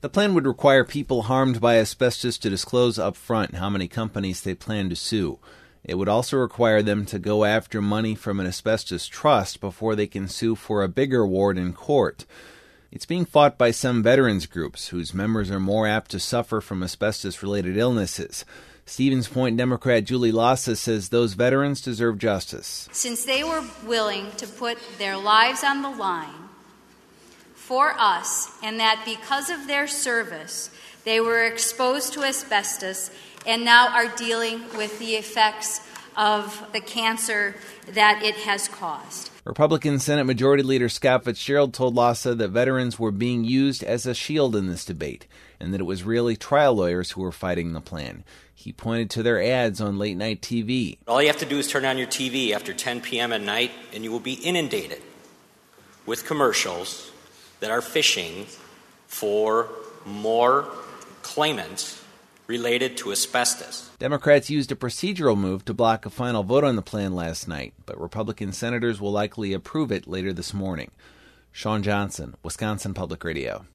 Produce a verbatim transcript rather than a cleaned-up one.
The plan would require people harmed by asbestos to disclose up front how many companies they plan to sue. It would also require them to go after money from an asbestos trust before they can sue for a bigger award in court. It's being fought by some veterans groups whose members are more apt to suffer from asbestos-related illnesses. Stevens Point Democrat Julie Lassa says those veterans deserve justice. Since they were willing to put their lives on the line for us, and that because of their service, they were exposed to asbestos and now are dealing with the effects of the cancer that it has caused. Republican Senate Majority Leader Scott Fitzgerald told Lassa that veterans were being used as a shield in this debate, and that it was really trial lawyers who were fighting the plan. He pointed to their ads on late-night T V. All you have to do is turn on your T V after ten p.m. at night, and you will be inundated with commercials that are fishing for more claimants related to asbestos. Democrats used a procedural move to block a final vote on the plan last night, but Republican senators will likely approve it later this morning. Sean Johnson, Wisconsin Public Radio.